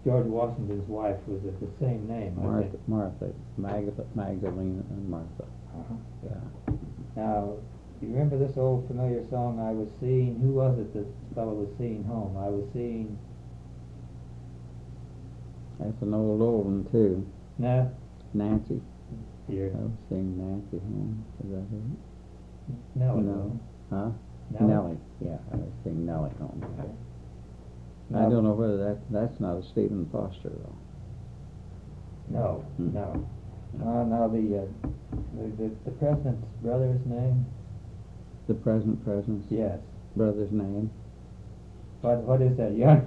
George Washington's wife was of the same name, wasn't it? Martha, Magdalene and Martha. Uh-huh. Yeah. Now, you remember this old familiar song, I was seeing, who was it that the fellow was seeing home? I was seeing... That's an old one, too. No? Nancy. Here. I was seeing Nancy home. Is that it? Nellie. No. Huh? Nellie. Nellie. Yeah, I was seeing Nellie home. Okay. I Now- don't know whether that's not a Stephen Foster, though. No, Hmm. no. Now the president's brother's name? The president's Yes. brother's name. What is that? Yeah.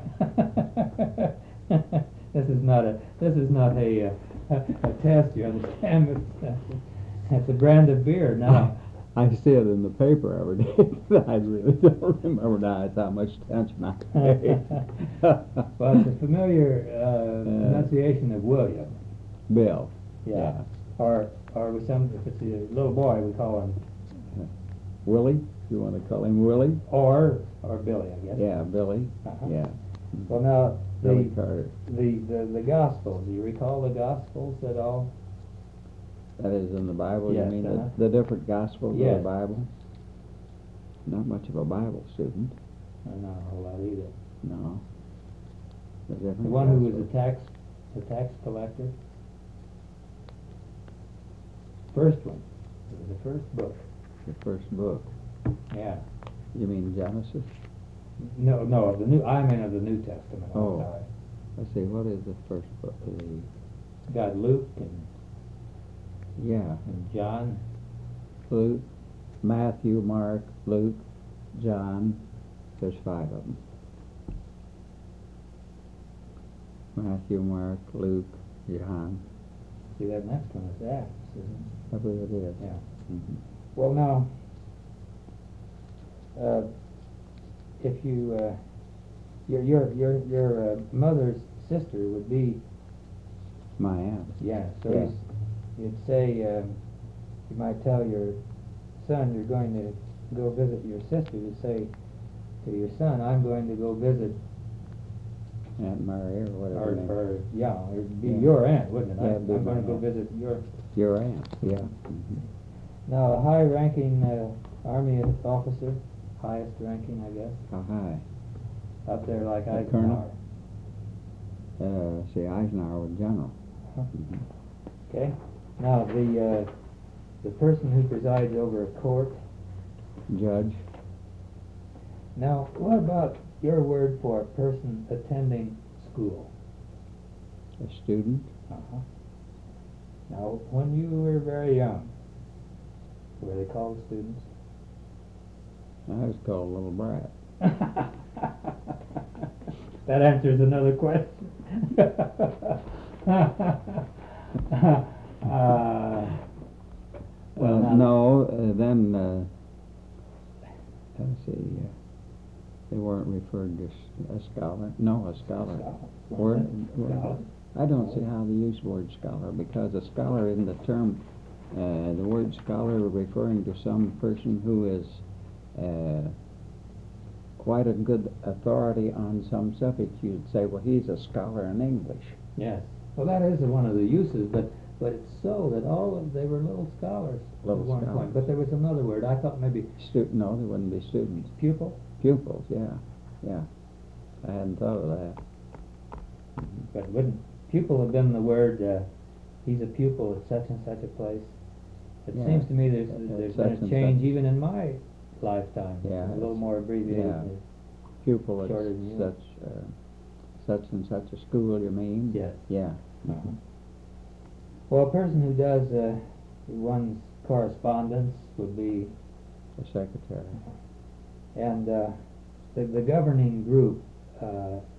This is not a test. You understand? It's a brand of beer now. I see it in the paper every day, but I really don't remember now. It's how much attention I pay. Well, it's a familiar pronunciation of William. Bill. Yeah. Or with some, if it's a little boy, we call him Willie. You want to call him Willie? or Billy, I guess. Yeah, Billy. Uh-huh. Yeah. Well, now Billy Carter. the Gospels. Do you recall the Gospels at all? That is in the Bible. Yes, You mean uh-huh. the different Gospels Yes. of the Bible? Not much of a Bible student. Not a whole lot either. No. The The different one who was Gospels. the tax collector. First one. It was the first book. The first book. Yeah. You mean Genesis? No, the new. I mean of the New Testament. I'm Oh. sorry. Let's see. What is the first book? Got Luke and Yeah. John. Luke, Matthew, Mark, Luke, John. There's 5 of them. Matthew, Mark, Luke, John. See, that next one is Acts, isn't it? I believe it is. Yeah. Mm-hmm. Well, now, if you, your mother's sister would be, My aunt. yeah. So Yeah. you'd say, you might tell your son you're going to go visit your sister. You say to your son, I'm going to go visit, Aunt Mary or whatever. her name. or yeah, it'd be Yeah. your aunt, wouldn't it? Yeah, I'm it'd be going my to go aunt. visit your. Your aunt. Yeah. Mm-hmm. Now, a high-ranking Army officer, highest ranking, I guess, How high? up there like A Eisenhower. colonel? See, Eisenhower was general. Huh. Mhm. Okay. Now, the person who presides over a court. Judge. Now, what about your word for a person attending school? A student. Uh-huh. Now, when you were very young, were they called students? I was called a little brat. That answers another question. Well, now- no, then, let's see, they weren't referred to a scholar. No, a scholar. Word, Scholar. I don't see how they use the word scholar, because a scholar isn't a term, the word scholar referring to some person who is quite a good authority on some subject. You'd say, well, he's a scholar in English. Yes. Well, that is one of the uses, but it's so that they were little scholars Little at one scholars. point. But there was another word. I thought maybe No, they wouldn't be students. pupil, Pupils, yeah, yeah. I hadn't thought of that. but wouldn't pupil have been the word? He's a pupil at such and such a place. It Yeah. seems to me there's Such been a and change such. even in my lifetime. Yeah, A little more abbreviated. yeah. Pupil at Shorter than yours. such and such a school, you mean? Yes. Yeah. Uh-huh. Well, a person who does one's correspondence would be, The secretary. and the governing group